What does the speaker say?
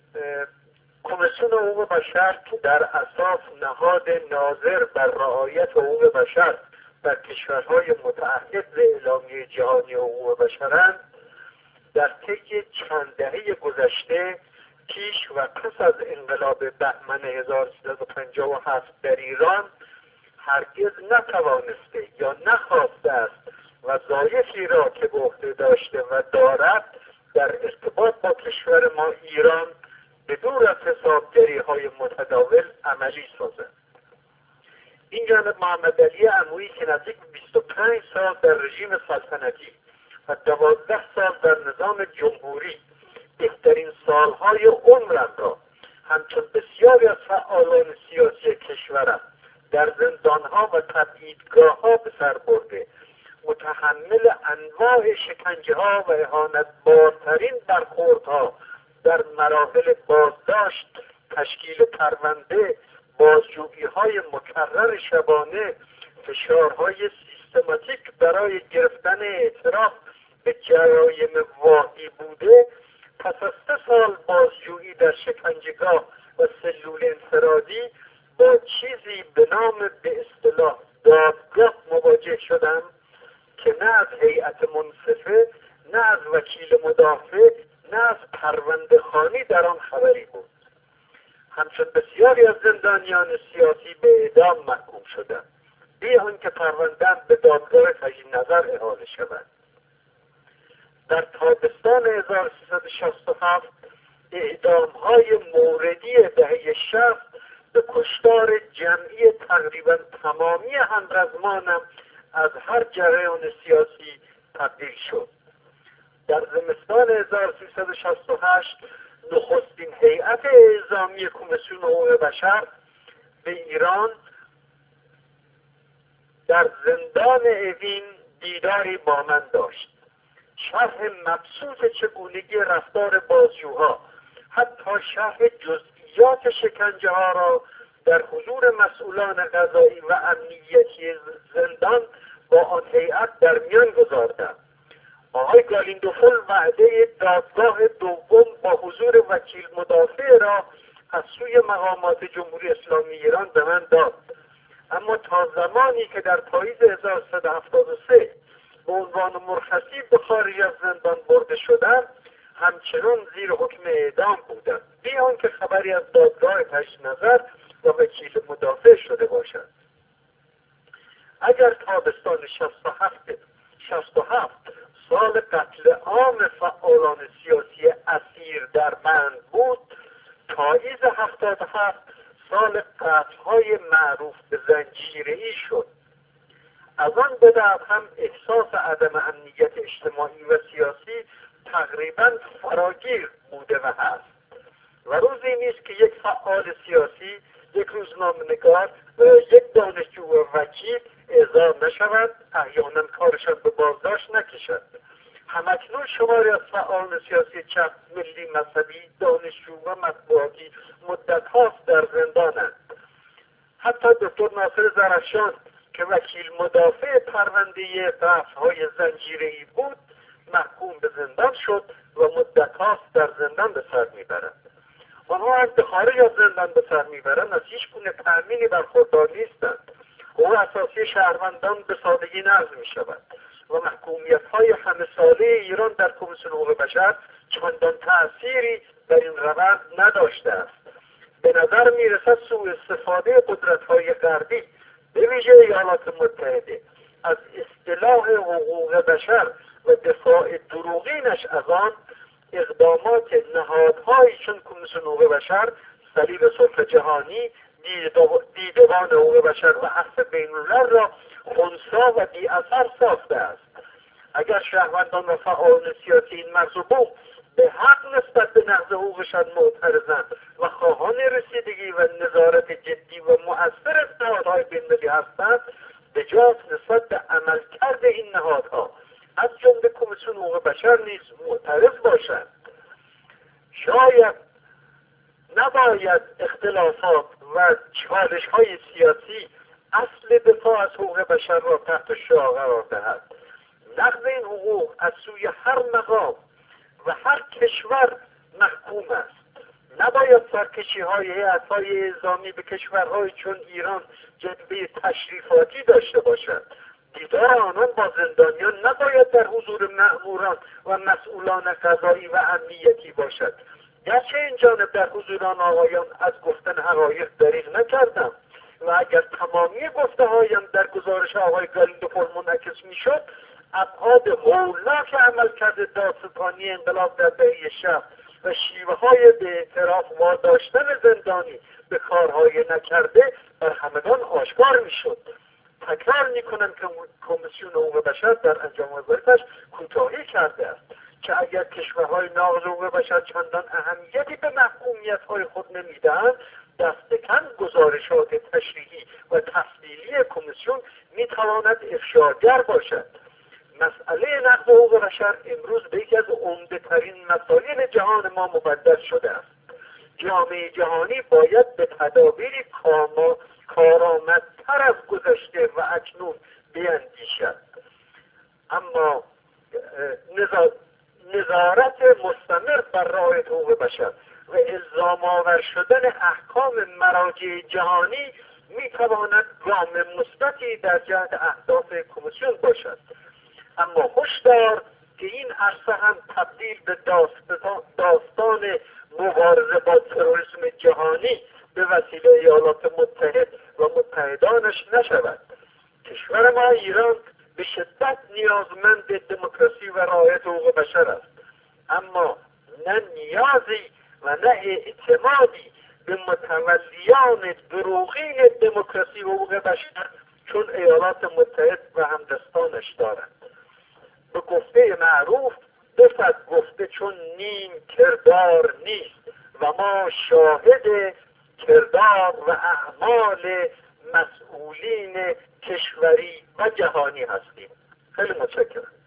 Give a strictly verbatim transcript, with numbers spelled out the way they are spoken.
کمیسیون حقوق بشر که در اساس نهاد ناظر بر رعایت حقوق بشر در کشورهای متعهد به اعلامیه جهانی حقوق بشرند، در طی چند دهه گذشته پیش و پس از انقلاب بهمن هزار و سیصد و پنجاه و هفت در ایران هرگز نتوانسته یا نخواسته است وظایفی را که به عهده داشته و دارد در ارتباط با کشور ما ایران به دور از حسابگری های متداول عملی سازد. این جانب محمد علی عمویی که نزدیک بیست و پنج سال در رژیم سلطنتی و دوازده سال در نظام جمهوری بهترین سالهای عمرم را همچون بسیاری از فعالان سیاسی کشورم در زندانها و تبعیدگاهها به سر برده، متحمل انواع شکنجه ها و اهانتبارترین برخوردها در مراحل بازداشت، تشکیل پرونده، بازجویی های مکرر شبانه، فشارهای سیستماتیک برای گرفتن اعتراف به جرایم واقعی بوده، پس از سه سال بازجویی در شکنجهگاه و سلول انفرادی با چیزی به نام به اصطلاح دادگاه مواجه شدم که نه از هیئت منصفه، نه از وکیل مدافع، نه از پرونده خوانی در آن خبری بود. همچون بسیاری از زندانیان سیاسی به اعدام محکوم شدند بی آنکه پرونده‌ام به دادگاه تجدید نظر احاله شود. در تابستان هزار و سیصد و شصت و هفت اعدام‌های موردی دهه شصت به کشتار جمعی تقریبا تمامی همرزمانم از هر جریان سیاسی تبدیل شد. در زمستان هزار و سیصد و شصت و هشت نخستین هیئت اعزامی کمیسیون حقوق بشر به ایران در زندان اوین دیداری با من داشت. شرح مبسوط چگونگی رفتار بازجوها، حتی شرح جزئیات شکنجه ها را در حضور مسئولان قضایی و امنیتی زندان با آن هیئت در میان گذاردم. آقای گالیندوفل وعده دادگاه دوم با حضور وکیل مدافع را از سوی مقامات جمهوری اسلامی ایران به من داد، اما تا زمانی که در پاییز هزار و سیصد و هفتاد و سه به عنوان مرخصی به خارج از زندان برده شدم همچنان زیر حکم اعدام بودم بی آنکه خبری از دادگاه تجدید نظر و وکیل مدافع شده باشد. اگر تابستان شصت و هفت شصت و هفت سال قتل عام فعالان سیاسی اسیر در بند بود، پاییز هفتاد و هفت سال قتل‌های معروف به زنجیره‌ای شد. از آن به بعد هم احساس عدم امنیت اجتماعی و سیاسی تقریبا فراگیر بوده و هست و روزی نیست که یک فعال سیاسی، یک روزنامه‌نگار و یک دانشجو و وکیل اعزام نشود، احیانا کارشان به بازداشت نکشد. همکنون شماری از فعالان سیاسی چپ، ملی، مذهبی، دانشجو و مطبوعاتی مدت هاست در زندانند. حتی دکتر ناصر زرافشان که وکیل مدافع پرونده قتل‌های زنجیره‌ای بود محکوم به زندان شد و مدت هاست در زندان به سر میبرند. آنها از به خارج از زندان به سر میبرند از هیچ گونه تأمینی برخوردار نیستند. حقوق اساسی شهروندان به سادگی نقض می شود و محکومیت های همه ساله ایران در کمیسیون حقوق بشر چندان تأثیری در این روند نداشته است. به نظر می رسد سوء استفاده قدرت های غربی به ویژه ایالات متحده از اصطلاح حقوق بشر و دفاع دروغینش از آن، اقدامات نهادهایی چون کمیسیون حقوق بشر، صلیب صلح جهانی، دیدبان حقوق بشر و عفو بین‌الملل را خنثی و بی اثر ساخته است. اگر شهروندان و فعالان سیاسی این مرزوبوم به حق نسبت به نقض حقوقشان معترضند و خواهان رسیدگی و نظارت جدی و مؤثر از نهادهای بین‌المللی هستند، به جاست نسبت به عملکرد این نهادها از جمله کمیسیون حقوق بشر نیز معترض باشند. شاید نباید اختلافات و چالش های سیاسی اصل دفاع از حقوق بشر را تحت شعاع قرار دهد. نقض این حقوق از سوی هر مقام و هر کشور محکوم است، نه نباید سرکشی های هیئت‌های اعزامی به کشورهای چون ایران جنبه تشریفاتی داشته باشد. دیدار آنان با زندانیان نباید در حضور مأموران و مسئولان قضایی و امنیتی باشد. گرچه این جانب در حضور آن آقایان از گفتن حقایق دریغ نکردم و اگر تمامی گفته هایم در گزارش آقای گالیندوپول منعکس میشد، ابعاد هولناک عملکرد دادستانی انقلاب در دهه شصت و شیوه های به اعتراف واداشتن زندانی به کارهای نکرده بر همگان آشکار میشد. تکرار میکنم که کمیسیون حقوق بشر در انجام وظایفش کوتاهی کرده است که اگر کشورهای ناقض حقوق بشر چندان اهمیتی به محکومیت‌های خود نمیدهند، دست کم گزارشات تشریحی و تفصیلی کمیسیون میتواند افشاگر باشد. مسئله نقض حقوق بشر امروز به یکی از عمده ترین مسائل جهان ما مبدل شده است. جامعه جهانی باید به تدابیری کارآمدتر از گذشته و اکنون بیندیشد. اما نظارت مستمر بر رعایت حقوق بشر و الزام آور شدن احکام مراجع جهانی میتواند گام مثبتی در جهت اهداف کمیسیون باشد. اما هشدار که این عرصه هم تبدیل به داستان مبارزه با تروریسم جهانی به وسیله ایالات متحد و متحدانش نشود. کشور ما ایران به شدت نیازمند دموکراسی و رعایت حقوق بشر است، اما نه نیازی و نه اعتمادی به متولیان دروغین دموکراسی و حقوق بشر چون ایالات متحد و همدستانش دارند. به گفته معروف بفت گفته چون نیم کردار نیست و ما شاهد کردار و اعمال مسئولین کشوری و جهانی هستیم. خیلی متشکرم.